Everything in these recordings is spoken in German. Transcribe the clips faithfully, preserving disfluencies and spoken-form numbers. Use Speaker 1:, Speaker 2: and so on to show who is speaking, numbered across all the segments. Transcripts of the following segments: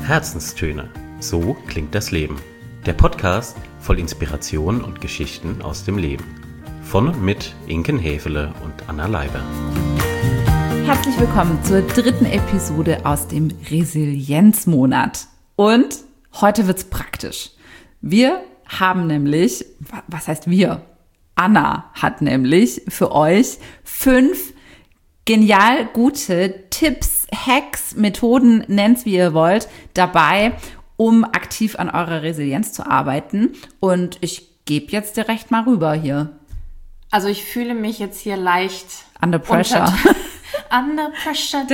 Speaker 1: Herzenstöne. So klingt das Leben. Der Podcast voll Inspiration und Geschichten aus dem Leben. Von und mit Inken Häfele und Anna Leiber.
Speaker 2: Herzlich willkommen zur dritten Episode aus dem Resilienzmonat. Und heute wird's praktisch. Wir haben nämlich, was heißt wir? Anna hat nämlich für euch fünf genial gute Tipps, Hacks, Methoden, nennt's wie ihr wollt, dabei, um aktiv an eurer Resilienz zu arbeiten. Und ich gebe jetzt direkt mal rüber hier.
Speaker 3: Also ich fühle mich jetzt hier leicht
Speaker 2: Under pressure.
Speaker 3: Under pressure.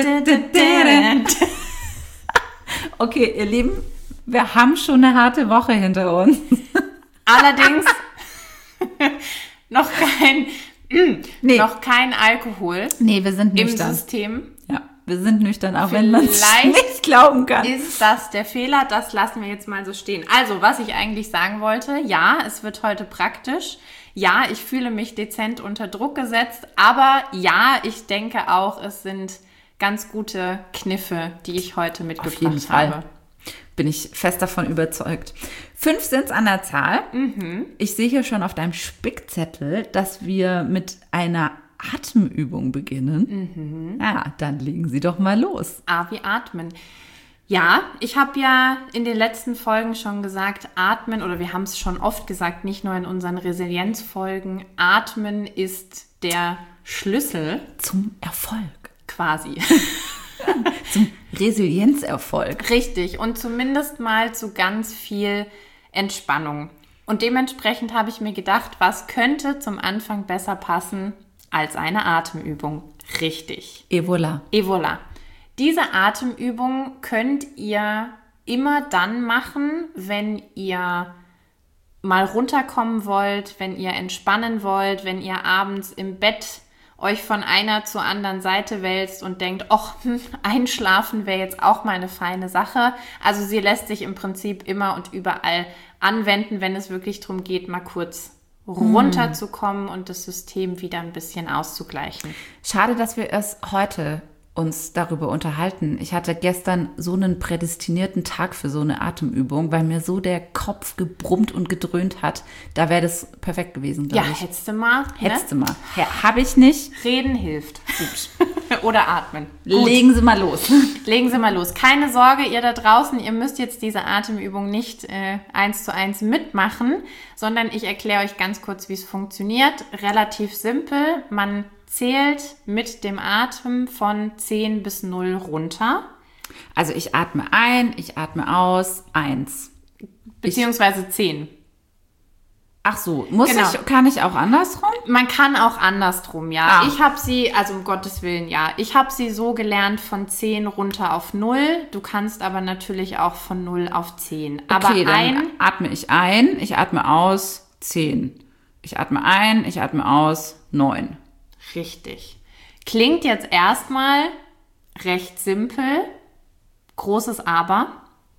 Speaker 2: Okay, ihr Lieben, wir haben schon eine harte Woche hinter uns.
Speaker 3: Allerdings noch kein,
Speaker 2: Nee.
Speaker 3: noch kein Alkohol
Speaker 2: Nee, wir sind
Speaker 3: im
Speaker 2: nüchtern.
Speaker 3: System.
Speaker 2: Ja, wir sind nüchtern, auch wenn man es
Speaker 3: Vielleicht
Speaker 2: nicht glauben kann.
Speaker 3: Ist das der Fehler? Das lassen wir jetzt mal so stehen. Also, was ich eigentlich sagen wollte, ja, es wird heute praktisch. Ja, ich fühle mich dezent unter Druck gesetzt. Aber ja, ich denke auch, es sind ganz gute Kniffe, die ich heute mitgebracht
Speaker 2: Auf jeden Fall.
Speaker 3: habe.
Speaker 2: Bin ich fest davon überzeugt. Fünf sind es an der Zahl. Mhm. Ich sehe hier schon auf deinem Spickzettel, dass wir mit einer Atemübung beginnen. Mhm. Ja, dann legen Sie doch mal los.
Speaker 3: A wie atmen. Ja, ich habe ja in den letzten Folgen schon gesagt, atmen, oder wir haben es schon oft gesagt, nicht nur in unseren Resilienzfolgen, atmen ist der Schlüssel
Speaker 2: Zum Erfolg.
Speaker 3: quasi.
Speaker 2: Zum Resilienzerfolg.
Speaker 3: Richtig, und zumindest mal zu ganz viel Entspannung. Und dementsprechend habe ich mir gedacht, was könnte zum Anfang besser passen als eine Atemübung? Richtig.
Speaker 2: Et voilà.
Speaker 3: Et voilà. Diese Atemübung könnt ihr immer dann machen, wenn ihr mal runterkommen wollt, wenn ihr entspannen wollt, wenn ihr abends im Bett euch von einer zur anderen Seite wälzt und denkt, ach, hm, einschlafen wäre jetzt auch mal eine feine Sache. Also sie lässt sich im Prinzip immer und überall anwenden, wenn es wirklich darum geht, mal kurz runterzukommen und das System wieder ein bisschen auszugleichen.
Speaker 2: Schade, dass wir erst heute uns darüber unterhalten. Ich hatte gestern so einen prädestinierten Tag für so eine Atemübung, weil mir so der Kopf gebrummt und gedröhnt hat. Da wäre das perfekt gewesen,
Speaker 3: Ja,
Speaker 2: glaube ich.
Speaker 3: hättest du mal.
Speaker 2: Hättest du mal. Ja, habe ich nicht.
Speaker 3: Reden hilft. Gut. Oder atmen. Gut.
Speaker 2: Legen Sie mal los.
Speaker 3: Legen Sie mal los. Keine Sorge, ihr da draußen, ihr müsst jetzt diese Atemübung nicht äh, eins zu eins mitmachen, sondern ich erkläre euch ganz kurz, wie es funktioniert. Relativ simpel. Man zählt mit dem Atem von zehn bis null runter.
Speaker 2: Also ich atme ein, ich atme aus, eins.
Speaker 3: Beziehungsweise zehn.
Speaker 2: Ach so, muss
Speaker 3: Genau.
Speaker 2: ich, kann ich auch andersrum?
Speaker 3: Man kann auch andersrum, ja.
Speaker 2: Ah.
Speaker 3: Ich habe sie, also um Gottes Willen, ja. Ich habe sie so gelernt von zehn runter auf null. Du kannst aber natürlich auch von null auf zehn. Aber
Speaker 2: Okay, dann
Speaker 3: ein,
Speaker 2: atme ich ein, ich atme aus, zehn. Ich atme ein, ich atme aus, neun.
Speaker 3: richtig. Klingt jetzt erstmal recht simpel, großes Aber.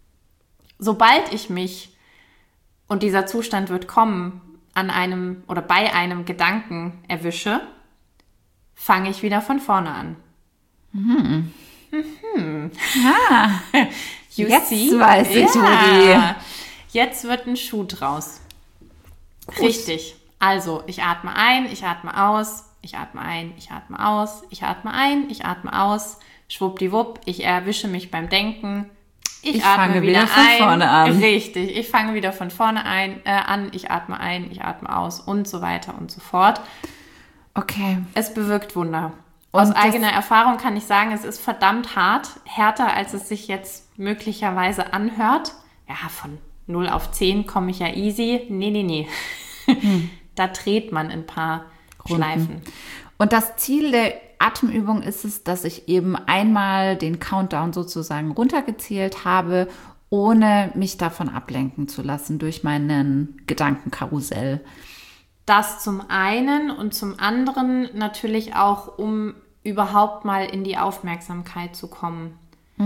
Speaker 3: Sobald ich mich, und dieser Zustand wird kommen, an einem oder bei einem Gedanken erwische, fange ich wieder von vorne an. Mhm. Mhm.
Speaker 2: Ah,
Speaker 3: You
Speaker 2: jetzt
Speaker 3: see?
Speaker 2: weiß ich,
Speaker 3: Ja. Jetzt wird ein Schuh draus. Richtig. Also, ich atme ein, ich atme aus, ich atme ein, ich atme aus, ich atme ein, ich atme aus. Schwuppdiwupp, ich erwische mich beim Denken. Ich,
Speaker 2: Ich
Speaker 3: atme
Speaker 2: fange
Speaker 3: wieder,
Speaker 2: wieder von
Speaker 3: ein.
Speaker 2: vorne an.
Speaker 3: Richtig, ich fange wieder von vorne ein, äh, an, ich atme ein, ich atme aus und so weiter und so fort.
Speaker 2: okay.
Speaker 3: Es bewirkt Wunder.
Speaker 2: Und
Speaker 3: Aus
Speaker 2: das-
Speaker 3: eigener Erfahrung kann ich sagen, es ist verdammt hart, härter, als es sich jetzt möglicherweise anhört. Ja, von null auf zehn komme ich ja easy. Nee, nee, nee.
Speaker 2: Hm.
Speaker 3: Da dreht man ein paar Schleifen.
Speaker 2: Und das Ziel der Atemübung ist es, dass ich eben einmal den Countdown sozusagen runtergezählt habe, ohne mich davon ablenken zu lassen durch meinen Gedankenkarussell.
Speaker 3: Das zum einen und zum anderen natürlich auch, um überhaupt mal in die Aufmerksamkeit zu kommen.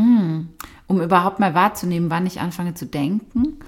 Speaker 2: Um überhaupt mal wahrzunehmen, wann ich anfange zu denken.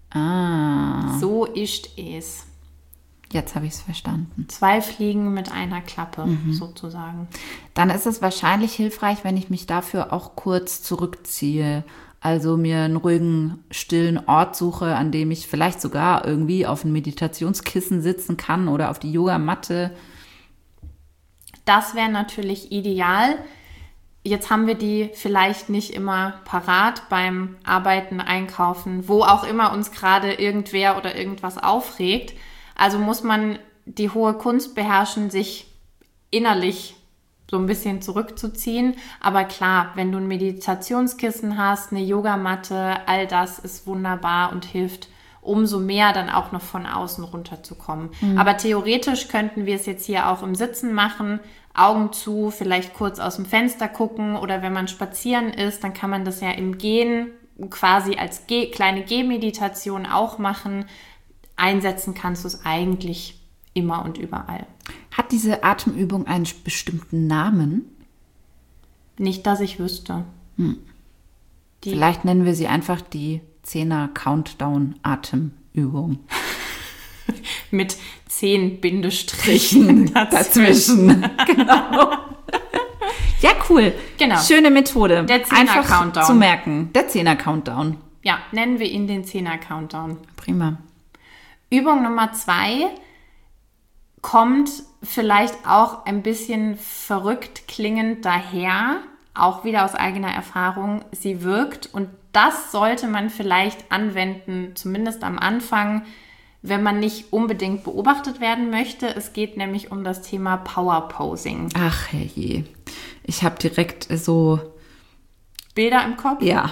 Speaker 2: Ah,
Speaker 3: So ist es.
Speaker 2: jetzt habe ich es verstanden.
Speaker 3: Zwei Fliegen mit einer Klappe sozusagen.
Speaker 2: Dann ist es wahrscheinlich hilfreich, wenn ich mich dafür auch kurz zurückziehe Also mir einen ruhigen, stillen Ort suche, an dem ich vielleicht sogar irgendwie auf ein Meditationskissen sitzen kann oder auf die Yogamatte.
Speaker 3: Das wäre natürlich ideal. Jetzt haben wir die vielleicht nicht immer parat beim Arbeiten, Einkaufen, wo auch immer uns gerade irgendwer oder irgendwas aufregt. Also muss man die hohe Kunst beherrschen, sich innerlich so ein bisschen zurückzuziehen. Aber klar, wenn du ein Meditationskissen hast, eine Yogamatte, all das ist wunderbar und hilft umso mehr dann auch noch von außen runterzukommen. Mhm. Aber theoretisch könnten wir es jetzt hier auch im Sitzen machen, Augen zu, vielleicht kurz aus dem Fenster gucken oder wenn man spazieren ist, dann kann man das ja im Gehen quasi als Ge- kleine Gehmeditation auch machen. Einsetzen kannst du es eigentlich immer und überall.
Speaker 2: Hat diese Atemübung einen bestimmten Namen?
Speaker 3: Nicht, dass ich wüsste.
Speaker 2: Hm. Vielleicht nennen wir sie einfach die Zehner-Countdown-Atemübung.
Speaker 3: Mit zehn Bindestrichen
Speaker 2: dazwischen. Genau. Ja, cool.
Speaker 3: Genau.
Speaker 2: Schöne Methode.
Speaker 3: Der Zehner-Countdown.
Speaker 2: Einfach zu merken. Der Zehner-Countdown.
Speaker 3: Ja, nennen wir ihn den Zehner-Countdown.
Speaker 2: Prima.
Speaker 3: Übung Nummer zwei kommt vielleicht auch ein bisschen verrückt klingend daher, auch wieder aus eigener Erfahrung. Sie wirkt und das sollte man vielleicht anwenden, zumindest am Anfang, wenn man nicht unbedingt beobachtet werden möchte. Es geht nämlich um das Thema Power Posing.
Speaker 2: Ach herrje, ich habe direkt so
Speaker 3: Bilder im Kopf?
Speaker 2: Ja.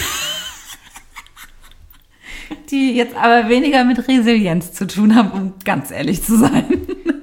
Speaker 2: Die jetzt aber weniger mit Resilienz zu tun haben, um ganz ehrlich zu sein.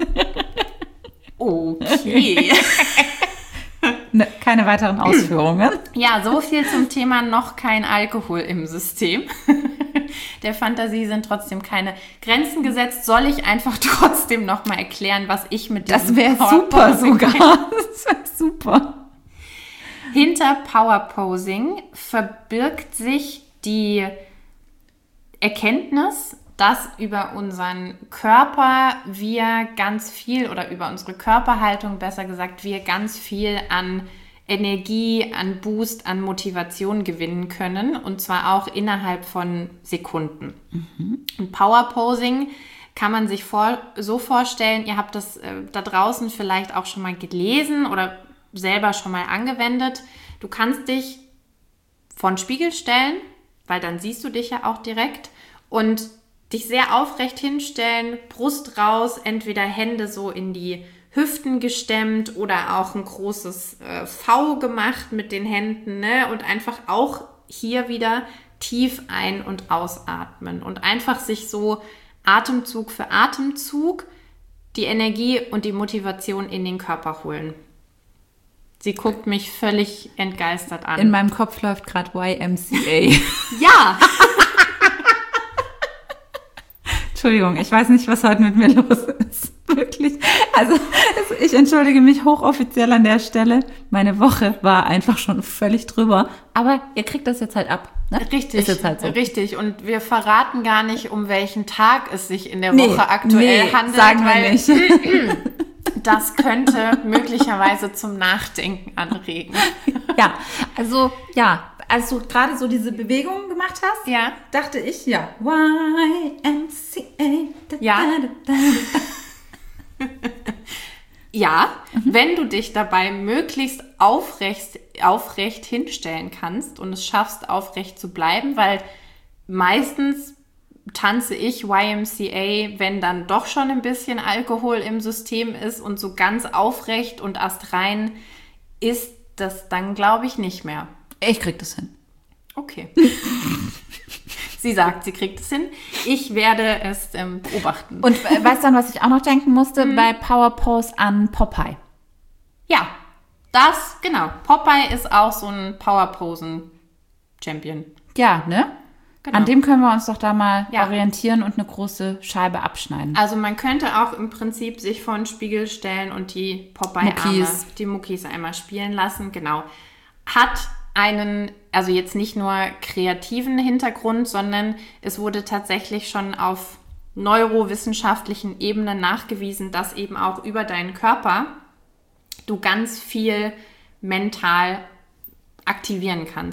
Speaker 3: Okay.
Speaker 2: Ne, keine weiteren Ausführungen.
Speaker 3: Ja, so viel zum Thema noch kein Alkohol im System. Der Fantasie sind trotzdem keine Grenzen gesetzt. Soll ich einfach trotzdem noch mal erklären, was ich mit diesem
Speaker 2: Das wäre super sogar. Das wäre super.
Speaker 3: Hinter Power Posing verbirgt sich die Erkenntnis, dass über unseren Körper wir ganz viel oder über unsere Körperhaltung, besser gesagt, wir ganz viel an Energie, an Boost, an Motivation gewinnen können und zwar auch innerhalb von Sekunden. Mhm. Und Power Posing kann man sich vor, so vorstellen, ihr habt das äh, da draußen vielleicht auch schon mal gelesen oder selber schon mal angewendet. Du kannst dich vor den Spiegel stellen, weil dann siehst du dich ja auch direkt und dich sehr aufrecht hinstellen, Brust raus, entweder Hände so in die Hüften gestemmt oder auch ein großes äh, V gemacht mit den Händen, ne? Und einfach auch hier wieder tief ein- und ausatmen und einfach sich so Atemzug für Atemzug die Energie und die Motivation in den Körper holen. Sie guckt mich völlig entgeistert an.
Speaker 2: In meinem Kopf läuft gerade Y M C A.
Speaker 3: Ja!
Speaker 2: Entschuldigung, ich weiß nicht, was heute mit mir los ist. Wirklich. Also ich entschuldige mich hochoffiziell an der Stelle. Meine Woche war einfach schon völlig drüber. Aber ihr kriegt das jetzt halt ab. Ne?
Speaker 3: Richtig,
Speaker 2: ist jetzt halt so.
Speaker 3: Richtig. Und wir verraten gar nicht, um welchen Tag es sich in der
Speaker 2: nee,
Speaker 3: Woche aktuell
Speaker 2: nee,
Speaker 3: handelt.
Speaker 2: Sagen wir
Speaker 3: weil
Speaker 2: nicht.
Speaker 3: Das könnte möglicherweise zum Nachdenken anregen.
Speaker 2: Ja, also ja, als du gerade so diese Bewegungen gemacht hast,
Speaker 3: ja.
Speaker 2: dachte ich, ja, Y M C A. Da,
Speaker 3: ja.
Speaker 2: Da, da, da.
Speaker 3: Ja, mhm. Wenn du dich dabei möglichst aufrecht, aufrecht hinstellen kannst und es schaffst, aufrecht zu bleiben, weil meistens tanze ich Y M C A, wenn dann doch schon ein bisschen Alkohol im System ist und so ganz aufrecht und astrein ist das dann, glaube ich, nicht mehr.
Speaker 2: Ich krieg das hin.
Speaker 3: Okay. Sie sagt, sie kriegt es hin. Ich werde es ähm, beobachten.
Speaker 2: Und äh, weißt du, an was ich auch noch denken musste? Hm. Bei Power Pose an Popeye.
Speaker 3: Ja, das, genau. Popeye ist auch so ein Power Posen Champion.
Speaker 2: Ja, ne? Genau. An dem können wir uns doch da mal
Speaker 3: ja.
Speaker 2: orientieren und eine große Scheibe abschneiden.
Speaker 3: Also man könnte auch im Prinzip sich vor den Spiegel stellen und die Popeye-Arme, die Muckis einmal spielen lassen. Genau. Hat einen, also jetzt nicht nur kreativen Hintergrund, sondern es wurde tatsächlich schon auf neurowissenschaftlichen Ebenen nachgewiesen, dass eben auch über deinen Körper du ganz viel mental aktivieren kannst.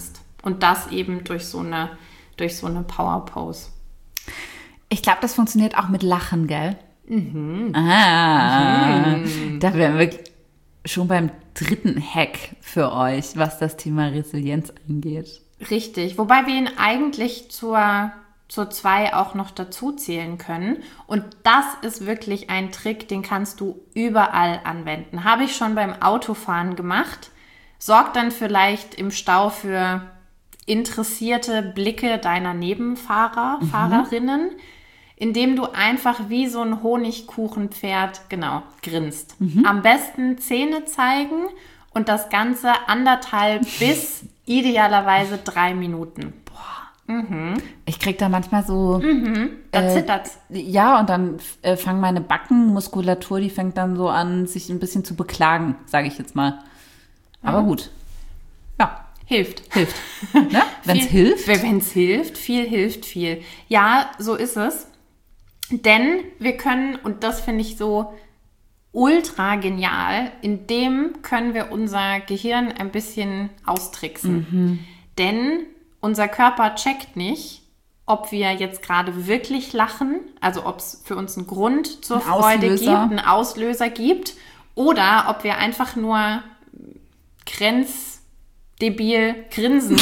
Speaker 3: Und das eben durch so eine, durch so eine Power-Pose.
Speaker 2: Ich glaube, das funktioniert auch mit Lachen, gell? Mhm. Ah, mhm. Da wären wir schon beim dritten Hack für euch, was das Thema Resilienz angeht.
Speaker 3: Richtig, wobei wir ihn eigentlich zur, zur zwei auch noch dazu zählen können. Und das ist wirklich ein Trick, den kannst du überall anwenden. Habe ich schon beim Autofahren gemacht. Sorgt dann vielleicht im Stau für interessierte Blicke deiner Nebenfahrer, mhm. Fahrerinnen, indem du einfach wie so ein Honigkuchenpferd, genau, grinst. Mhm. Am besten Zähne zeigen und das Ganze anderthalb bis idealerweise drei Minuten. Boah.
Speaker 2: Mhm. Ich krieg da manchmal so...
Speaker 3: Mhm. Da äh, zittert's.
Speaker 2: Ja, und dann äh, fangen meine Backenmuskulatur, die fängt dann so an, sich ein bisschen zu beklagen, sage ich jetzt mal. Aber mhm. gut. Ja.
Speaker 3: Hilft.
Speaker 2: Hilft. Ne? Wenn es hilft.
Speaker 3: Wenn es hilft, viel hilft viel. Ja, so ist es. Denn wir können, und das finde ich so ultra genial, in dem können wir unser Gehirn ein bisschen austricksen. Mhm. Denn unser Körper checkt nicht, ob wir jetzt gerade wirklich lachen, also ob es für uns einen Grund zur
Speaker 2: ein
Speaker 3: Freude
Speaker 2: Auslöser.
Speaker 3: gibt, einen Auslöser gibt, oder ob wir einfach nur grenzdebil grinsend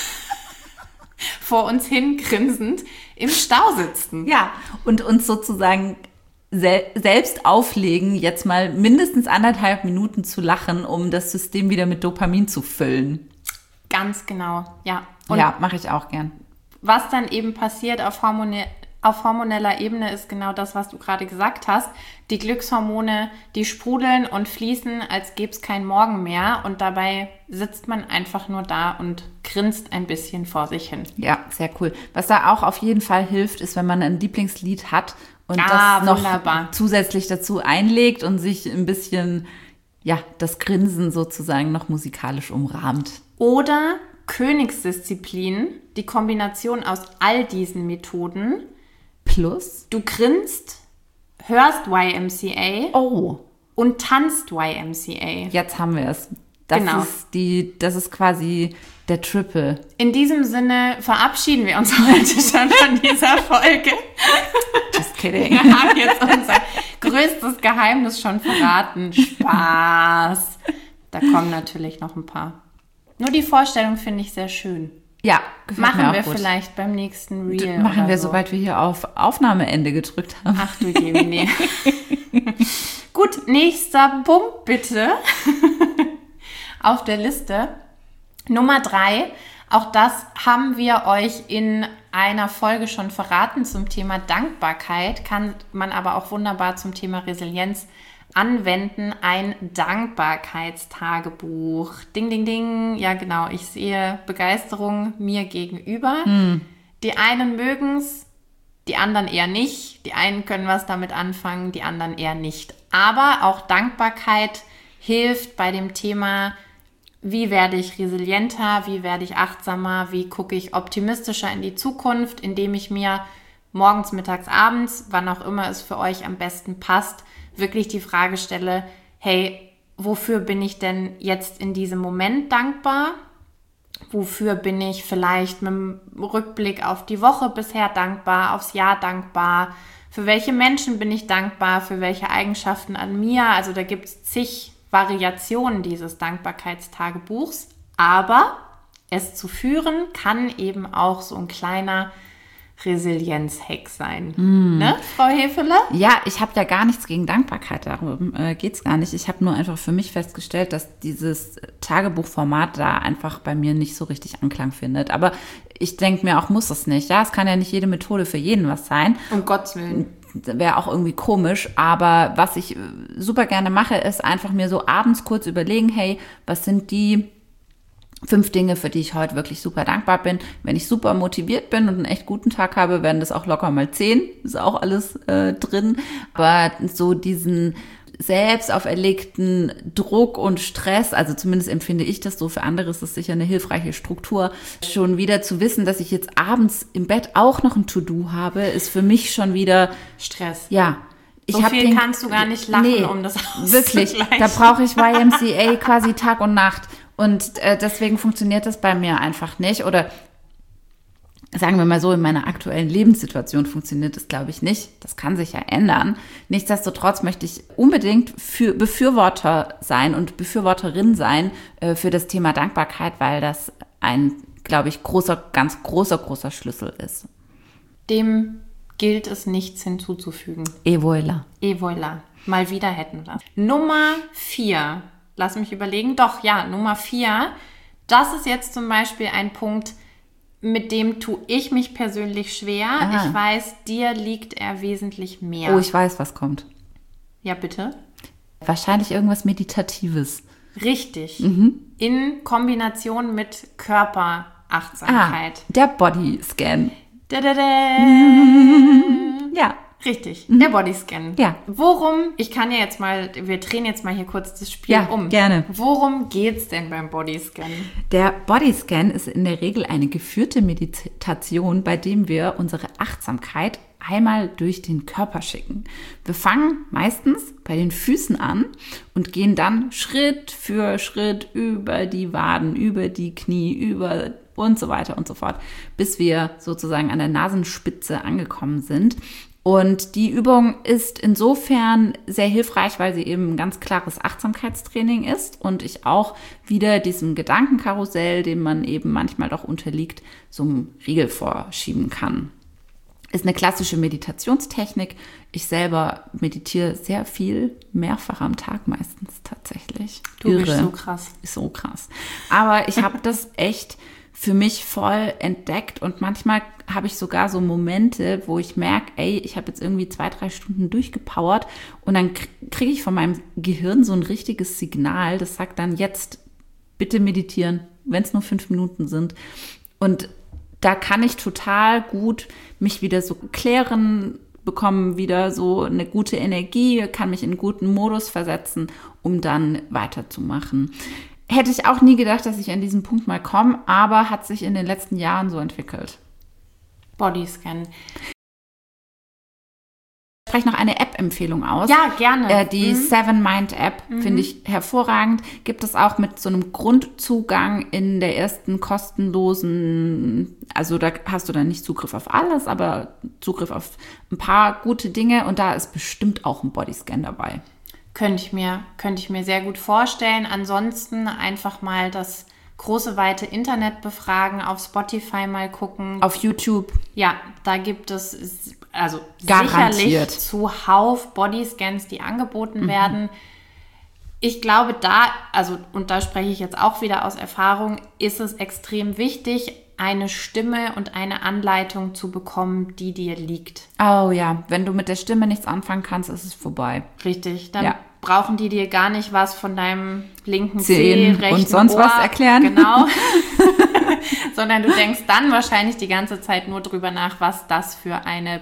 Speaker 3: vor uns hin grinsend im Stau sitzen.
Speaker 2: Ja, und uns sozusagen sel- selbst auflegen, jetzt mal mindestens anderthalb Minuten zu lachen, um das System wieder mit Dopamin zu füllen.
Speaker 3: Ganz genau, ja. Und
Speaker 2: ja, mache ich auch gern.
Speaker 3: Was dann eben passiert auf, Hormone- auf hormoneller Ebene ist genau das, was du gerade gesagt hast. Die Glückshormone, die sprudeln und fließen, als gäbe es kein Morgen mehr. Und dabei sitzt man einfach nur da und grinst ein bisschen vor sich hin.
Speaker 2: Ja, sehr cool. Was da auch auf jeden Fall hilft, ist, wenn man ein Lieblingslied hat und
Speaker 3: ah,
Speaker 2: das noch
Speaker 3: wunderbar.
Speaker 2: zusätzlich dazu einlegt und sich ein bisschen, ja, das Grinsen sozusagen noch musikalisch umrahmt.
Speaker 3: Oder Königsdisziplin, die Kombination aus all diesen Methoden.
Speaker 2: Plus?
Speaker 3: Du grinst, hörst Y M C A
Speaker 2: oh.
Speaker 3: und tanzt Y M C A.
Speaker 2: Jetzt haben wir es. Das
Speaker 3: genau.
Speaker 2: ist die, das ist quasi der Triple.
Speaker 3: In diesem Sinne verabschieden wir uns heute schon von dieser Folge.
Speaker 2: Just kidding.
Speaker 3: Wir haben jetzt unser größtes Geheimnis schon verraten. Spaß. Da kommen natürlich noch ein paar. Nur die Vorstellung finde ich sehr schön.
Speaker 2: Ja, gefällt
Speaker 3: Machen
Speaker 2: mir auch
Speaker 3: wir
Speaker 2: gut.
Speaker 3: vielleicht beim nächsten Reel.
Speaker 2: Machen
Speaker 3: oder
Speaker 2: wir,
Speaker 3: so.
Speaker 2: sobald wir hier auf Aufnahmeende gedrückt haben.
Speaker 3: Ach du Jemine. Gut, nächster Punkt bitte auf der Liste. Nummer drei. Auch das haben wir euch in einer Folge schon verraten zum Thema Dankbarkeit. Kann man aber auch wunderbar zum Thema Resilienz anwenden. Ein Dankbarkeitstagebuch. Ding, ding, ding. Ja, genau. Ich sehe Begeisterung mir gegenüber. Hm. Die einen mögen es, die anderen eher nicht. Die einen können was damit anfangen, die anderen eher nicht. Aber auch Dankbarkeit hilft bei dem Thema, wie werde ich resilienter, wie werde ich achtsamer, wie gucke ich optimistischer in die Zukunft, indem ich mir morgens, mittags, abends, wann auch immer es für euch am besten passt, wirklich die Frage stelle, hey, wofür bin ich denn jetzt in diesem Moment dankbar? Wofür bin ich vielleicht mit dem Rückblick auf die Woche bisher dankbar, aufs Jahr dankbar? Für welche Menschen bin ich dankbar? Für welche Eigenschaften an mir? Also da gibt es zig Variationen dieses Dankbarkeitstagebuchs. Aber es zu führen kann eben auch so ein kleiner Resilienz-Hack sein. Mm. Ne, Frau Hefele?
Speaker 2: Ja, ich habe ja gar nichts gegen Dankbarkeit, darum äh, geht es gar nicht. Ich habe nur einfach für mich festgestellt, dass dieses Tagebuchformat da einfach bei mir nicht so richtig Anklang findet. Aber ich denke mir auch, muss es nicht. Ja, es kann ja nicht jede Methode für jeden was sein.
Speaker 3: Um Gottes Willen.
Speaker 2: Wäre auch irgendwie komisch. Aber was ich super gerne mache, ist einfach mir so abends kurz überlegen, hey, was sind die fünf Dinge, für die ich heute wirklich super dankbar bin. Wenn ich super motiviert bin und einen echt guten Tag habe, werden das auch locker mal zehn. Ist auch alles äh, drin. Aber so diesen selbst auferlegten Druck und Stress, also zumindest empfinde ich das so, für andere ist das sicher eine hilfreiche Struktur, schon wieder zu wissen, dass ich jetzt abends im Bett auch noch ein To-Do habe, ist für mich schon wieder
Speaker 3: Stress.
Speaker 2: Ja. Ich
Speaker 3: so
Speaker 2: hab
Speaker 3: viel
Speaker 2: den,
Speaker 3: kannst du gar nicht lachen,
Speaker 2: nee,
Speaker 3: um das
Speaker 2: wirklich, da brauche ich Y M C A quasi Tag und Nacht. Und äh, deswegen funktioniert das bei mir einfach nicht. Oder sagen wir mal so, in meiner aktuellen Lebenssituation funktioniert das, glaube ich, nicht. Das kann sich ja ändern. Nichtsdestotrotz möchte ich unbedingt für Befürworter sein und Befürworterin sein äh, für das Thema Dankbarkeit, weil das ein, glaube ich, großer, ganz großer, großer Schlüssel ist.
Speaker 3: Dem gilt es nichts hinzuzufügen.
Speaker 2: Et voilà.
Speaker 3: Et voilà. Mal wieder hätten wir. Nummer vier. Lass mich überlegen. Doch, ja, Nummer vier. Das ist jetzt zum Beispiel ein Punkt, mit dem tue ich mich persönlich schwer.
Speaker 2: Aha.
Speaker 3: Ich weiß, dir liegt er wesentlich mehr.
Speaker 2: Oh, ich weiß, was kommt.
Speaker 3: Ja, bitte?
Speaker 2: Wahrscheinlich irgendwas Meditatives.
Speaker 3: Richtig.
Speaker 2: Mhm.
Speaker 3: In Kombination mit Körperachtsamkeit.
Speaker 2: Ah, der Bodyscan.
Speaker 3: Da, da, da.
Speaker 2: Ja.
Speaker 3: Richtig, der Bodyscan.
Speaker 2: Ja.
Speaker 3: Worum, ich kann ja jetzt mal, wir drehen jetzt mal hier kurz das Spiel
Speaker 2: Ja,
Speaker 3: um.
Speaker 2: gerne.
Speaker 3: Worum geht's denn beim Bodyscan?
Speaker 2: Der Bodyscan ist in der Regel eine geführte Meditation, bei dem wir unsere Achtsamkeit einmal durch den Körper schicken. Wir fangen meistens bei den Füßen an und gehen dann Schritt für Schritt über die Waden, über die Knie, über und so weiter und so fort, bis wir sozusagen an der Nasenspitze angekommen sind. Und die Übung ist insofern sehr hilfreich, weil sie eben ein ganz klares Achtsamkeitstraining ist und ich auch wieder diesem Gedankenkarussell, dem man eben manchmal doch unterliegt, so einen Riegel vorschieben kann. Ist eine klassische Meditationstechnik. Ich selber meditiere sehr viel, mehrfach am Tag meistens tatsächlich.
Speaker 3: Du
Speaker 2: Irre.
Speaker 3: bist so krass.
Speaker 2: Ist so krass. Aber ich habe das echt für mich voll entdeckt und manchmal habe ich sogar so Momente, wo ich merke, ey, ich habe jetzt irgendwie zwei, drei Stunden durchgepowert und dann kriege ich von meinem Gehirn so ein richtiges Signal, das sagt dann jetzt bitte meditieren, wenn es nur fünf Minuten sind. Und da kann ich total gut mich wieder so klären, bekommen wieder so eine gute Energie, kann mich in einen guten Modus versetzen, um dann weiterzumachen. Hätte ich auch nie gedacht, dass ich an diesen Punkt mal komme, aber hat sich in den letzten Jahren so entwickelt.
Speaker 3: Bodyscan.
Speaker 2: Ich spreche noch eine App-Empfehlung aus.
Speaker 3: Ja, gerne.
Speaker 2: Äh, die
Speaker 3: mhm.
Speaker 2: Seven Mind App mhm. finde ich hervorragend. Gibt es auch mit so einem Grundzugang in der ersten kostenlosen, also da hast du dann nicht Zugriff auf alles, aber Zugriff auf ein paar gute Dinge und da ist bestimmt auch ein Bodyscan dabei.
Speaker 3: Könnte ich mir, könnte ich mir sehr gut vorstellen. Ansonsten einfach mal das große, weite Internet befragen, auf Spotify mal gucken.
Speaker 2: Auf YouTube.
Speaker 3: Ja, da gibt es also
Speaker 2: Garantiert.
Speaker 3: sicherlich zuhauf Bodyscans, die angeboten mhm. werden. Ich glaube, da, also und da spreche ich jetzt auch wieder aus Erfahrung, ist es extrem wichtig, eine Stimme und eine Anleitung zu bekommen, die dir liegt.
Speaker 2: Oh ja, wenn du mit der Stimme nichts anfangen kannst, ist es vorbei.
Speaker 3: Richtig, dann
Speaker 2: ja.
Speaker 3: brauchen die dir gar nicht was von deinem linken Zeh, rechten
Speaker 2: und sonst
Speaker 3: Ohr,
Speaker 2: was erklären.
Speaker 3: Genau. Sondern du denkst dann wahrscheinlich die ganze Zeit nur drüber nach, was das für eine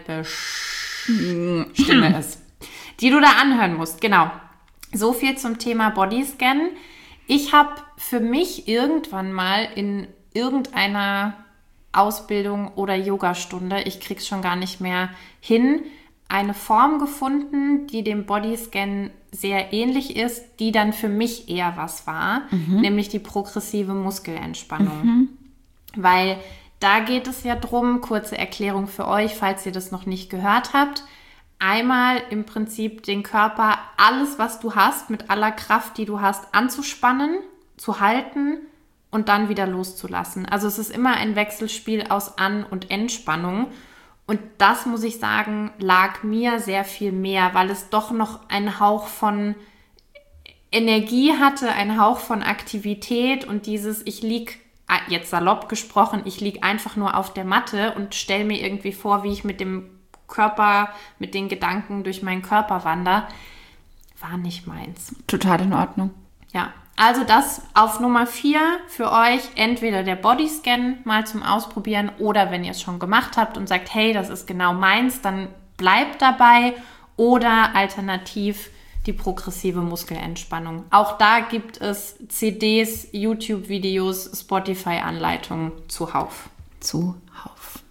Speaker 3: Besch- Stimme ist, die du da anhören musst. Genau. So viel zum Thema Bodyscan. Ich habe für mich irgendwann mal in irgendeiner Ausbildung oder Yogastunde, ich krieg's schon gar nicht mehr hin, eine Form gefunden, die dem Bodyscan sehr ähnlich ist, die dann für mich eher was war, mhm. nämlich die progressive Muskelentspannung. Mhm. Weil da geht es ja drum, kurze Erklärung für euch, falls ihr das noch nicht gehört habt, einmal im Prinzip den Körper, alles was du hast, mit aller Kraft, die du hast, anzuspannen, zu halten und dann wieder loszulassen. Also es ist immer ein Wechselspiel aus An- und Entspannung. Und das, muss ich sagen, lag mir sehr viel mehr, weil es doch noch einen Hauch von Energie hatte, einen Hauch von Aktivität und dieses, ich lieg, jetzt salopp gesprochen, ich lieg einfach nur auf der Matte und stelle mir irgendwie vor, wie ich mit dem Körper, mit den Gedanken durch meinen Körper wandere, war nicht meins.
Speaker 2: Total in Ordnung.
Speaker 3: Ja, also das auf Nummer vier für euch, entweder der Bodyscan mal zum Ausprobieren oder wenn ihr es schon gemacht habt und sagt, hey, das ist genau meins, dann bleibt dabei oder alternativ die progressive Muskelentspannung. Auch da gibt es C Ds, YouTube-Videos, Spotify-Anleitungen zuhauf.
Speaker 2: Zuhauf.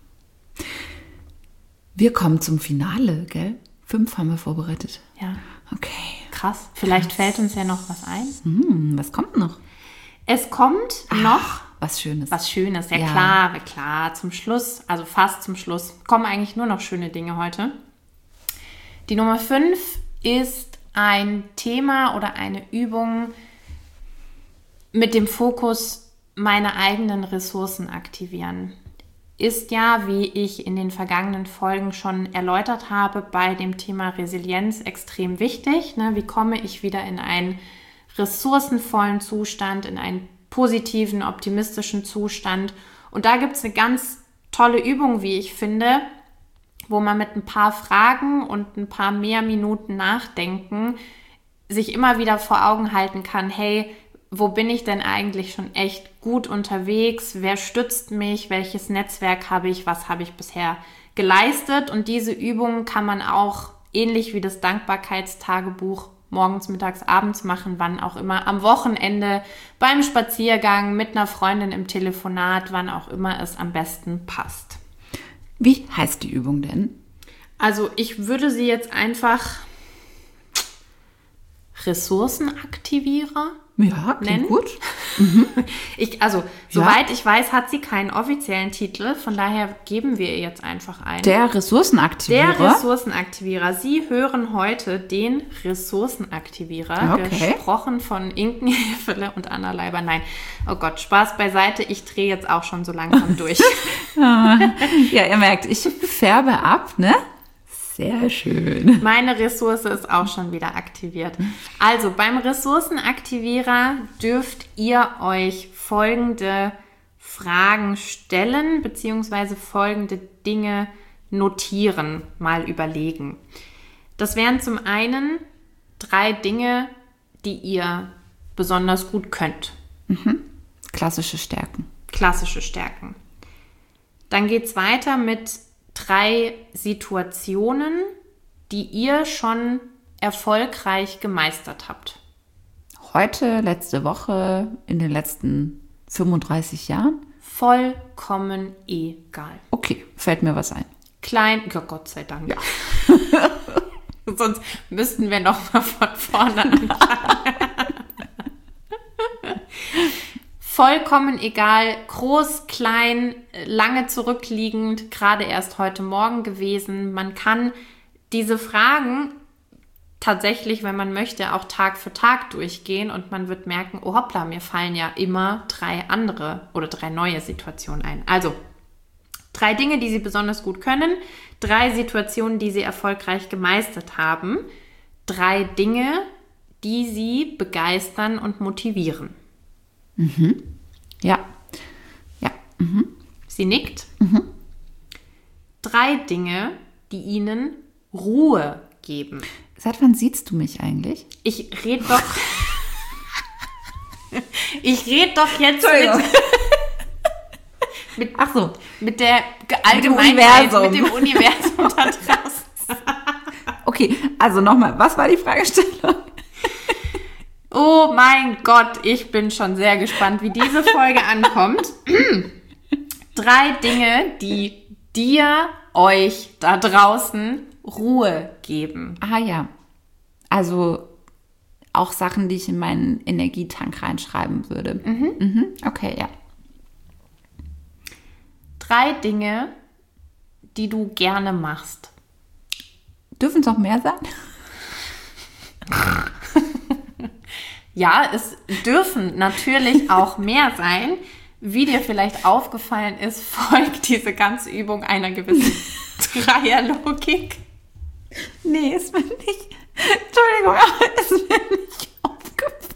Speaker 2: Wir kommen zum Finale, gell? Fünf haben wir vorbereitet.
Speaker 3: Ja.
Speaker 2: Okay.
Speaker 3: Krass. Vielleicht Krass. Fällt uns ja noch was ein.
Speaker 2: Hm, was kommt noch?
Speaker 3: Es kommt noch
Speaker 2: was Schönes.
Speaker 3: was Schönes, ja,
Speaker 2: Ja.
Speaker 3: klar, klar, zum Schluss, also fast zum Schluss, kommen eigentlich nur noch schöne Dinge heute. Die Nummer fünf ist ein Thema oder eine Übung mit dem Fokus, meine eigenen Ressourcen aktivieren. Ist ja, wie ich in den vergangenen Folgen schon erläutert habe, bei dem Thema Resilienz extrem wichtig. Ne? Wie komme ich wieder in einen ressourcenvollen Zustand, in einen positiven, optimistischen Zustand? Und da gibt es eine ganz tolle Übung, wie ich finde, wo man mit ein paar Fragen und ein paar mehr Minuten Nachdenken sich immer wieder vor Augen halten kann, hey, wo bin ich denn eigentlich schon echt gut unterwegs? Wer stützt mich? Welches Netzwerk habe ich? Was habe ich bisher geleistet? Und diese Übung kann man auch ähnlich wie das Dankbarkeitstagebuch morgens, mittags, abends machen, wann auch immer, am Wochenende, beim Spaziergang, mit einer Freundin im Telefonat, wann auch immer es am besten passt.
Speaker 2: Wie heißt die Übung denn?
Speaker 3: Also ich würde sie jetzt einfach Ressourcenaktivierer
Speaker 2: Ja, klingt
Speaker 3: nennen.
Speaker 2: gut.
Speaker 3: Ich, also, soweit ich weiß, hat sie keinen offiziellen Titel. Von daher geben wir ihr jetzt einfach ein.
Speaker 2: Der Ressourcenaktivierer.
Speaker 3: Der Ressourcenaktivierer. Sie hören heute den Ressourcenaktivierer,
Speaker 2: Okay.
Speaker 3: gesprochen von Inken Hefele und Anna Leiber. Nein, oh Gott, Spaß beiseite. Ich drehe jetzt auch schon so langsam durch.
Speaker 2: Ja, ihr merkt, ich färbe ab, ne? Sehr schön.
Speaker 3: Meine Ressource ist auch schon wieder aktiviert. Also beim Ressourcenaktivierer dürft ihr euch folgende Fragen stellen, beziehungsweise folgende Dinge notieren, mal überlegen. Das wären zum einen drei Dinge, die ihr besonders gut könnt.
Speaker 2: Klassische Stärken.
Speaker 3: Klassische Stärken. Dann geht es weiter mit drei Situationen, die ihr schon erfolgreich gemeistert habt.
Speaker 2: Heute, letzte Woche, in den letzten fünfunddreißig Jahren?
Speaker 3: Vollkommen egal.
Speaker 2: Okay, fällt mir was ein.
Speaker 3: Klein, ja, Gott sei Dank. Ja. Sonst müssten wir noch mal von vorne anfangen. Vollkommen egal, groß, klein, lange zurückliegend, gerade erst heute Morgen gewesen. Man kann diese Fragen tatsächlich, wenn man möchte, auch Tag für Tag durchgehen und man wird merken, oh hoppla, mir fallen ja immer drei andere oder drei neue Situationen ein. Also, drei Dinge, die Sie besonders gut können, drei Situationen, die Sie erfolgreich gemeistert haben, drei Dinge, die Sie begeistern und motivieren.
Speaker 2: Mhm. Ja. Ja. Mhm.
Speaker 3: Sie nickt. Mhm. Drei Dinge, die Ihnen Ruhe geben.
Speaker 2: Seit wann siehst du mich eigentlich?
Speaker 3: Ich rede doch... ich rede doch jetzt mit... mit
Speaker 2: Ach so.
Speaker 3: Mit der Allgemeinheit, mit dem Universum da draußen.
Speaker 2: Okay, also nochmal, was war die Fragestellung?
Speaker 3: Oh mein Gott, ich bin schon sehr gespannt, wie diese Folge ankommt. Drei Dinge, die dir, euch da draußen Ruhe geben.
Speaker 2: Ah ja, also auch Sachen, die ich in meinen Energietank reinschreiben würde. Mhm. Mhm. Okay, ja.
Speaker 3: Drei Dinge, die du gerne machst.
Speaker 2: Dürfen es auch mehr sein?
Speaker 3: Ja, es dürfen natürlich auch mehr sein. Wie dir vielleicht aufgefallen ist, folgt diese ganze Übung einer gewissen Dreierlogik.
Speaker 2: Nee, ist mir nicht. Entschuldigung, aber ist mir nicht aufgefallen.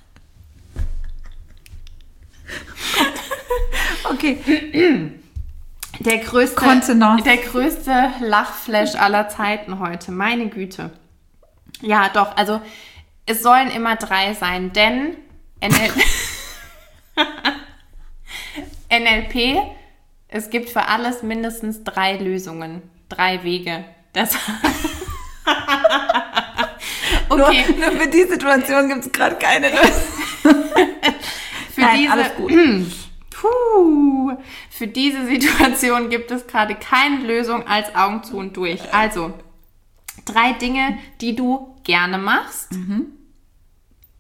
Speaker 2: Okay.
Speaker 3: Der größte,
Speaker 2: Kontenance.
Speaker 3: der größte Lachflash aller Zeiten heute. Meine Güte. Ja, doch, also es sollen immer drei sein, denn N L N L P, es gibt für alles mindestens drei Lösungen, drei Wege. Das okay.
Speaker 2: Nur, nur für die Situation gibt es gerade keine Lösung.
Speaker 3: Für
Speaker 2: Nein,
Speaker 3: diese,
Speaker 2: alles gut.
Speaker 3: Puh, für diese Situation gibt es gerade keine Lösung als Augen zu und durch. Also, drei Dinge, die du gerne machst. Mhm.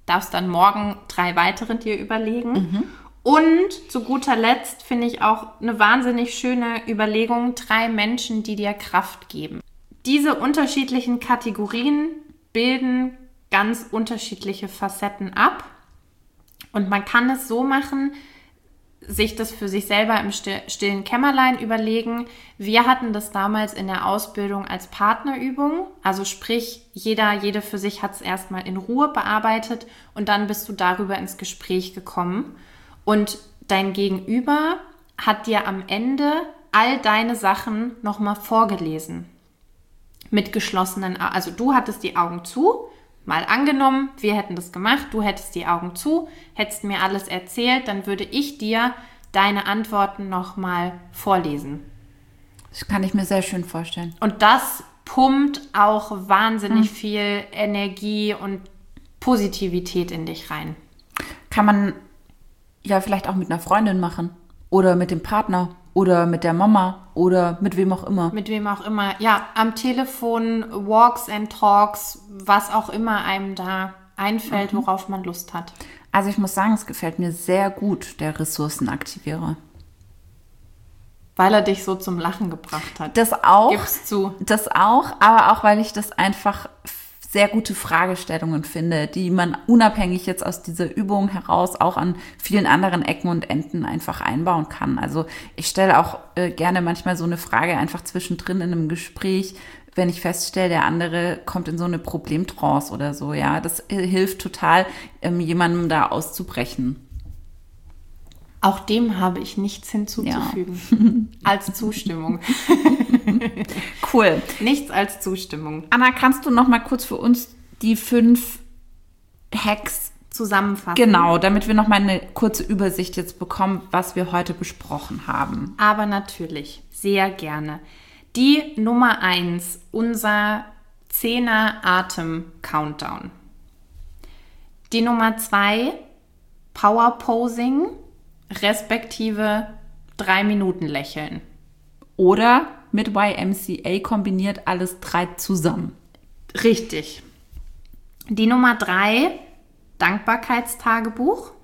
Speaker 3: darfst dann morgen drei weitere dir überlegen.
Speaker 2: Mhm.
Speaker 3: Und zu guter Letzt finde ich auch eine wahnsinnig schöne Überlegung, drei Menschen, die dir Kraft geben. Diese unterschiedlichen Kategorien bilden ganz unterschiedliche Facetten ab. Und man kann es so machen, sich das für sich selber im stillen Kämmerlein überlegen. Wir hatten das damals in der Ausbildung als Partnerübung. Also sprich, jeder, jede für sich hat es erstmal in Ruhe bearbeitet und dann bist du darüber ins Gespräch gekommen. Und dein Gegenüber hat dir am Ende all deine Sachen nochmal vorgelesen. Mit geschlossenen Augen. Also du hattest die Augen zu. Mal angenommen, wir hätten das gemacht, du hättest die Augen zu, hättest mir alles erzählt, dann würde ich dir deine Antworten nochmal vorlesen.
Speaker 2: Das kann ich mir sehr schön vorstellen.
Speaker 3: Und das pumpt auch wahnsinnig hm. viel Energie und Positivität in dich rein.
Speaker 2: Kann man ja vielleicht auch mit einer Freundin machen oder mit dem Partner oder mit der Mama oder mit wem auch immer.
Speaker 3: Mit wem auch immer. Ja, am Telefon, Walks and Talks, was auch immer einem da einfällt, mhm. worauf man Lust hat.
Speaker 2: Also ich muss sagen, es gefällt mir sehr gut, der Ressourcenaktivierer.
Speaker 3: Weil er dich so zum Lachen gebracht hat.
Speaker 2: Das auch.
Speaker 3: Gib's zu.
Speaker 2: Das auch, aber auch, weil ich das einfach sehr gute Fragestellungen finde, die man unabhängig jetzt aus dieser Übung heraus auch an vielen anderen Ecken und Enden einfach einbauen kann. Also ich stelle auch äh, gerne manchmal so eine Frage einfach zwischendrin in einem Gespräch, wenn ich feststelle, der andere kommt in so eine Problemtrance oder so. Ja, das äh, hilft total, ähm, jemandem da auszubrechen.
Speaker 3: Auch dem habe ich nichts hinzuzufügen. Ja. Als Zustimmung.
Speaker 2: Cool.
Speaker 3: Nichts als Zustimmung.
Speaker 2: Anna, kannst du noch mal kurz für uns die fünf Hacks
Speaker 3: zusammenfassen?
Speaker 2: Genau, damit wir noch mal eine kurze Übersicht jetzt bekommen, was wir heute besprochen haben.
Speaker 3: Aber natürlich, sehr gerne. Die Nummer eins, unser Zehner-Atem-Countdown. Die Nummer zwei, Power-Posing, respektive drei Minuten lächeln.
Speaker 2: Oder mit Y M C A kombiniert alles drei zusammen.
Speaker 3: Richtig. Die Nummer drei, Dankbarkeitstagebuch.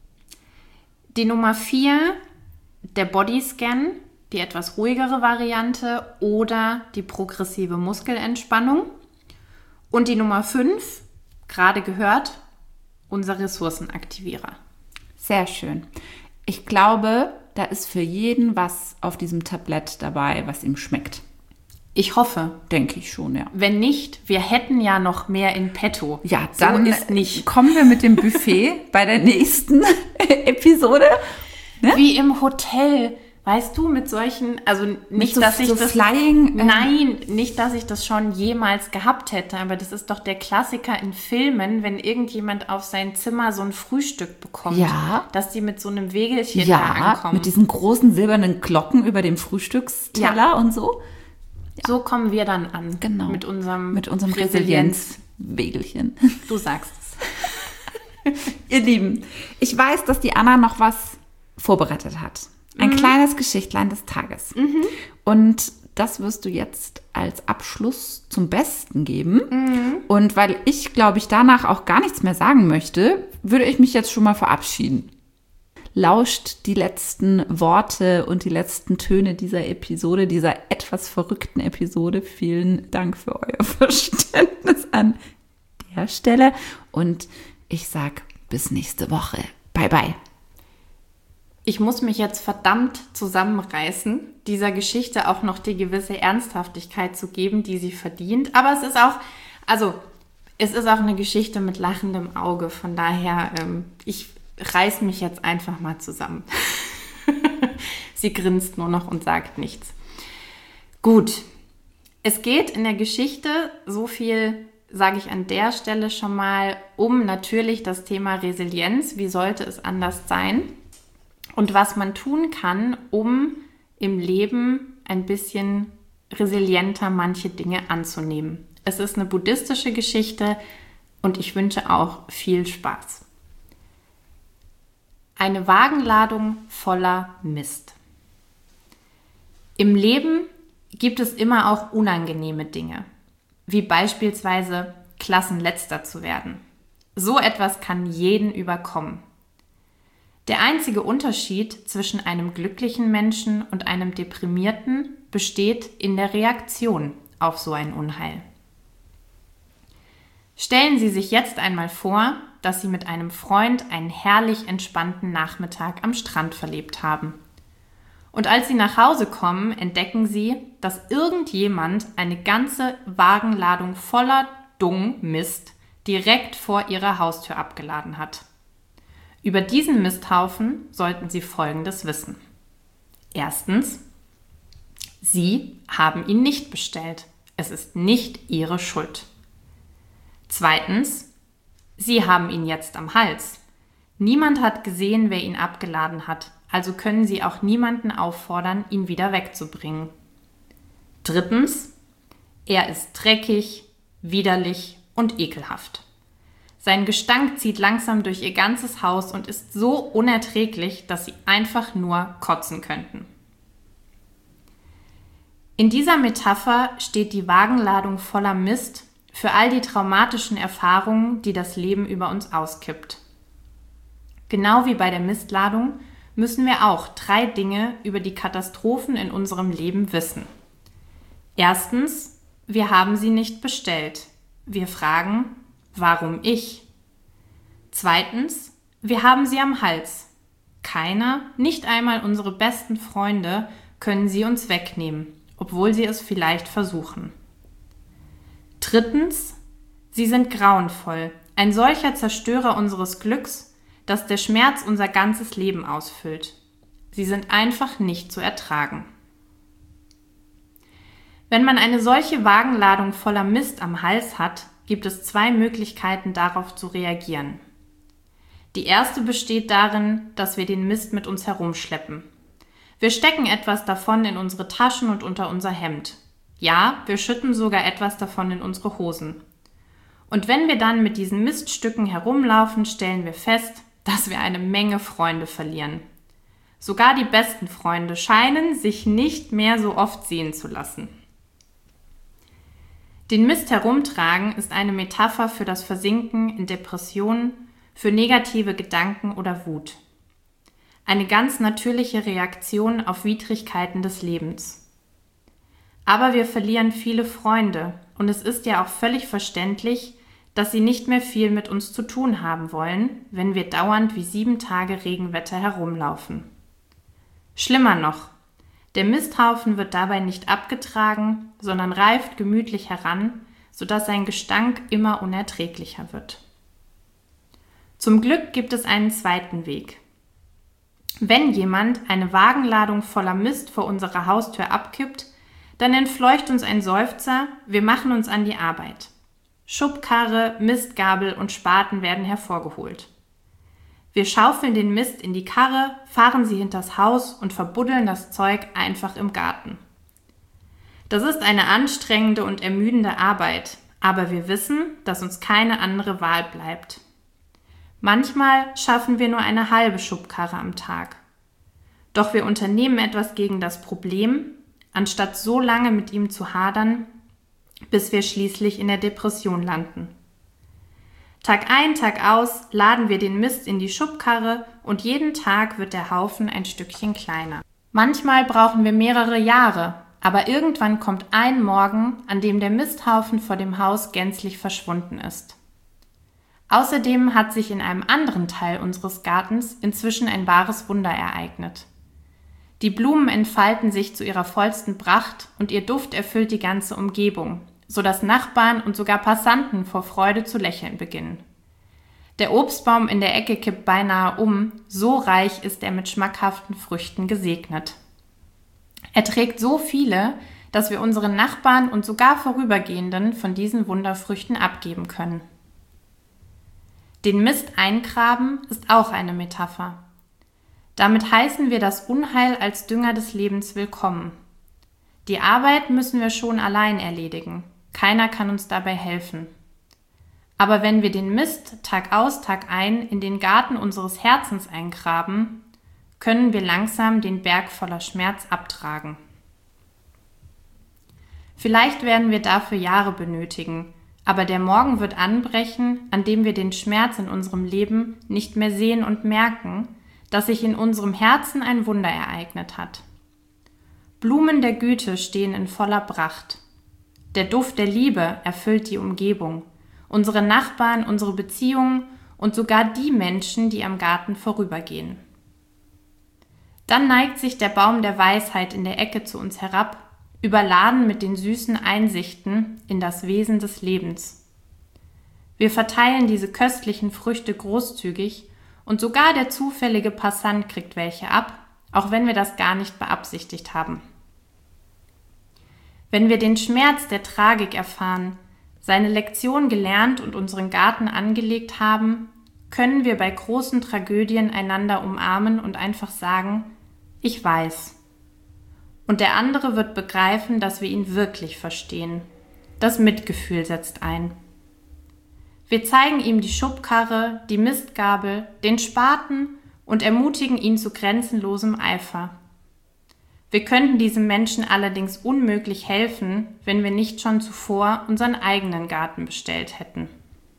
Speaker 3: Die Nummer vier, der Bodyscan, die etwas ruhigere Variante oder die progressive Muskelentspannung. Und die Nummer fünf, gerade gehört, unser Ressourcenaktivierer.
Speaker 2: Sehr schön. Ich glaube, da ist für jeden was auf diesem Tablett dabei, was ihm schmeckt.
Speaker 3: Ich hoffe.
Speaker 2: Denke ich schon, ja.
Speaker 3: Wenn nicht, wir hätten ja noch mehr in petto.
Speaker 2: Ja, dann
Speaker 3: so ist nicht.
Speaker 2: Kommen wir mit dem Buffet bei der nächsten Episode.
Speaker 3: Ne? Wie im Hotel. Weißt du, mit solchen, also nicht,
Speaker 2: so,
Speaker 3: dass ich
Speaker 2: so
Speaker 3: das,
Speaker 2: Flying,
Speaker 3: nein, nicht, dass ich das schon jemals gehabt hätte, aber das ist doch der Klassiker in Filmen, wenn irgendjemand auf sein Zimmer so ein Frühstück bekommt,
Speaker 2: ja.
Speaker 3: dass die mit so einem Wägelchen
Speaker 2: ja,
Speaker 3: da ankommen.
Speaker 2: Mit diesen großen silbernen Glocken über dem Frühstücksteller ja. und so.
Speaker 3: Ja. So kommen wir dann an.
Speaker 2: Genau.
Speaker 3: Mit unserem,
Speaker 2: mit unserem Resilienz-Wägelchen.
Speaker 3: Du sagst
Speaker 2: es. Ihr Lieben, ich weiß, dass die Anna noch was vorbereitet hat. Ein mhm. kleines Geschichtlein des Tages.
Speaker 3: Mhm.
Speaker 2: Und das wirst du jetzt als Abschluss zum Besten geben.
Speaker 3: Mhm.
Speaker 2: Und weil ich, glaube ich, danach auch gar nichts mehr sagen möchte, würde ich mich jetzt schon mal verabschieden. Lauscht die letzten Worte und die letzten Töne dieser Episode, dieser etwas verrückten Episode. Vielen Dank für euer Verständnis an der Stelle. Und ich sag bis nächste Woche. Bye, bye.
Speaker 3: Ich muss mich jetzt verdammt zusammenreißen, dieser Geschichte auch noch die gewisse Ernsthaftigkeit zu geben, die sie verdient. Aber es ist auch, also es ist auch eine Geschichte mit lachendem Auge. Von daher, ähm, ich reiß mich jetzt einfach mal zusammen. Sie grinst nur noch und sagt nichts. Gut, es geht in der Geschichte, so viel sage ich an der Stelle schon mal, um natürlich das Thema Resilienz. Wie sollte es anders sein? Und was man tun kann, um im Leben ein bisschen resilienter manche Dinge anzunehmen. Es ist eine buddhistische Geschichte und ich wünsche auch viel Spaß. Eine Wagenladung voller Mist. Im Leben gibt es immer auch unangenehme Dinge, wie beispielsweise Klassenletzter zu werden. So etwas kann jeden überkommen. Der einzige Unterschied zwischen einem glücklichen Menschen und einem deprimierten besteht in der Reaktion auf so ein Unheil. Stellen Sie sich jetzt einmal vor, dass Sie mit einem Freund einen herrlich entspannten Nachmittag am Strand verlebt haben. Und als Sie nach Hause kommen, entdecken Sie, dass irgendjemand eine ganze Wagenladung voller Dung-Mist direkt vor Ihrer Haustür abgeladen hat. Über diesen Misthaufen sollten Sie Folgendes wissen. Erstens, Sie haben ihn nicht bestellt. Es ist nicht Ihre Schuld. Zweitens, Sie haben ihn jetzt am Hals. Niemand hat gesehen, wer ihn abgeladen hat, also können Sie auch niemanden auffordern, ihn wieder wegzubringen. Drittens, er ist dreckig, widerlich und ekelhaft. Sein Gestank zieht langsam durch Ihr ganzes Haus und ist so unerträglich, dass Sie einfach nur kotzen könnten. In dieser Metapher steht die Wagenladung voller Mist für all die traumatischen Erfahrungen, die das Leben über uns auskippt. Genau wie bei der Mistladung müssen wir auch drei Dinge über die Katastrophen in unserem Leben wissen. Erstens, wir haben sie nicht bestellt. Wir fragen, warum ich? Zweitens, wir haben sie am Hals. Keiner, nicht einmal unsere besten Freunde, können sie uns wegnehmen, obwohl sie es vielleicht versuchen. Drittens, sie sind grauenvoll, ein solcher Zerstörer unseres Glücks, dass der Schmerz unser ganzes Leben ausfüllt. Sie sind einfach nicht zu ertragen. Wenn man eine solche Wagenladung voller Mist am Hals hat, gibt es zwei Möglichkeiten, darauf zu reagieren. Die erste besteht darin, dass wir den Mist mit uns herumschleppen. Wir stecken etwas davon in unsere Taschen und unter unser Hemd. Ja, wir schütten sogar etwas davon in unsere Hosen. Und wenn wir dann mit diesen Miststücken herumlaufen, stellen wir fest, dass wir eine Menge Freunde verlieren. Sogar die besten Freunde scheinen sich nicht mehr so oft sehen zu lassen. Den Mist herumtragen ist eine Metapher für das Versinken in Depressionen, für negative Gedanken oder Wut. Eine ganz natürliche Reaktion auf Widrigkeiten des Lebens. Aber wir verlieren viele Freunde und es ist ja auch völlig verständlich, dass sie nicht mehr viel mit uns zu tun haben wollen, wenn wir dauernd wie sieben Tage Regenwetter herumlaufen. Schlimmer noch, der Misthaufen wird dabei nicht abgetragen, sondern reift gemütlich heran, sodass sein Gestank immer unerträglicher wird. Zum Glück gibt es einen zweiten Weg. Wenn jemand eine Wagenladung voller Mist vor unserer Haustür abkippt, dann entfleucht uns ein Seufzer, wir machen uns an die Arbeit. Schubkarre, Mistgabel und Spaten werden hervorgeholt. Wir schaufeln den Mist in die Karre, fahren sie hinters Haus und verbuddeln das Zeug einfach im Garten. Das ist eine anstrengende und ermüdende Arbeit, aber wir wissen, dass uns keine andere Wahl bleibt. Manchmal schaffen wir nur eine halbe Schubkarre am Tag. Doch wir unternehmen etwas gegen das Problem, anstatt so lange mit ihm zu hadern, bis wir schließlich in der Depression landen. Tag ein, Tag aus laden wir den Mist in die Schubkarre und jeden Tag wird der Haufen ein Stückchen kleiner. Manchmal brauchen wir mehrere Jahre, aber irgendwann kommt ein Morgen, an dem der Misthaufen vor dem Haus gänzlich verschwunden ist. Außerdem hat sich in einem anderen Teil unseres Gartens inzwischen ein wahres Wunder ereignet. Die Blumen entfalten sich zu ihrer vollsten Pracht und ihr Duft erfüllt die ganze Umgebung, sodass Nachbarn und sogar Passanten vor Freude zu lächeln beginnen. Der Obstbaum in der Ecke kippt beinahe um, so reich ist er mit schmackhaften Früchten gesegnet. Er trägt so viele, dass wir unseren Nachbarn und sogar Vorübergehenden von diesen Wunderfrüchten abgeben können. Den Mist eingraben ist auch eine Metapher. Damit heißen wir das Unheil als Dünger des Lebens willkommen. Die Arbeit müssen wir schon allein erledigen. Keiner kann uns dabei helfen. Aber wenn wir den Mist Tag aus, Tag ein in den Garten unseres Herzens eingraben, können wir langsam den Berg voller Schmerz abtragen. Vielleicht werden wir dafür Jahre benötigen, Aber der Morgen wird anbrechen, an dem wir den Schmerz in unserem Leben nicht mehr sehen und merken, dass sich in unserem Herzen ein Wunder ereignet hat. Blumen der Güte stehen in voller Pracht. Der Duft der Liebe erfüllt die Umgebung, unsere Nachbarn, unsere Beziehungen und sogar die Menschen, die am Garten vorübergehen. Dann neigt sich der Baum der Weisheit in der Ecke zu uns herab, überladen mit den süßen Einsichten in das Wesen des Lebens. Wir verteilen diese köstlichen Früchte großzügig und sogar der zufällige Passant kriegt welche ab, auch wenn wir das gar nicht beabsichtigt haben. Wenn wir den Schmerz der Tragik erfahren, seine Lektion gelernt und unseren Garten angelegt haben, können wir bei großen Tragödien einander umarmen und einfach sagen, ich weiß. Und der andere wird begreifen, dass wir ihn wirklich verstehen. Das Mitgefühl setzt ein. Wir zeigen ihm die Schubkarre, die Mistgabel, den Spaten und ermutigen ihn zu grenzenlosem Eifer. Wir könnten diesem Menschen allerdings unmöglich helfen, wenn wir nicht schon zuvor unseren eigenen Garten bestellt hätten.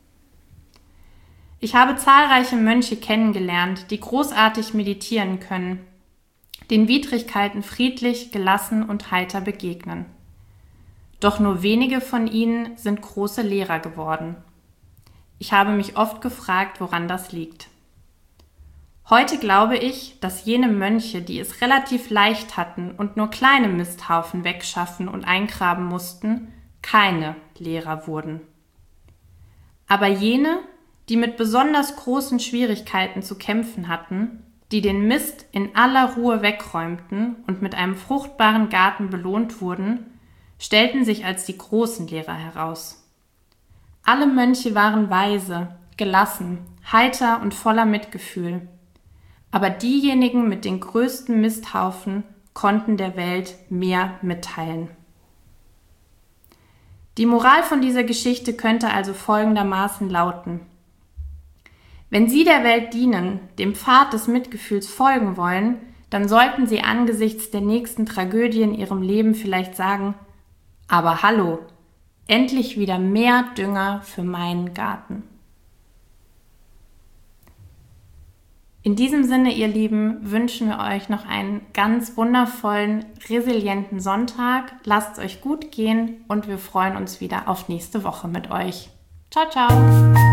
Speaker 3: Ich habe zahlreiche Mönche kennengelernt, die großartig meditieren können, den Widrigkeiten friedlich, gelassen und heiter begegnen. Doch nur wenige von ihnen sind große Lehrer geworden. Ich habe mich oft gefragt, woran das liegt. Heute glaube ich, dass jene Mönche, die es relativ leicht hatten und nur kleine Misthaufen wegschaffen und eingraben mussten, keine Lehrer wurden. Aber jene, die mit besonders großen Schwierigkeiten zu kämpfen hatten, die den Mist in aller Ruhe wegräumten und mit einem fruchtbaren Garten belohnt wurden, stellten sich als die großen Lehrer heraus. Alle Mönche waren weise, gelassen, heiter und voller Mitgefühl. Aber diejenigen mit den größten Misthaufen konnten der Welt mehr mitteilen. Die Moral von dieser Geschichte könnte also folgendermaßen lauten: Wenn Sie der Welt dienen, dem Pfad des Mitgefühls folgen wollen, dann sollten Sie angesichts der nächsten Tragödie in Ihrem Leben vielleicht sagen, aber hallo, endlich wieder mehr Dünger für meinen Garten. In diesem Sinne, ihr Lieben, wünschen wir euch noch einen ganz wundervollen, resilienten Sonntag. Lasst es euch gut gehen und wir freuen uns wieder auf nächste Woche mit euch. Ciao, ciao!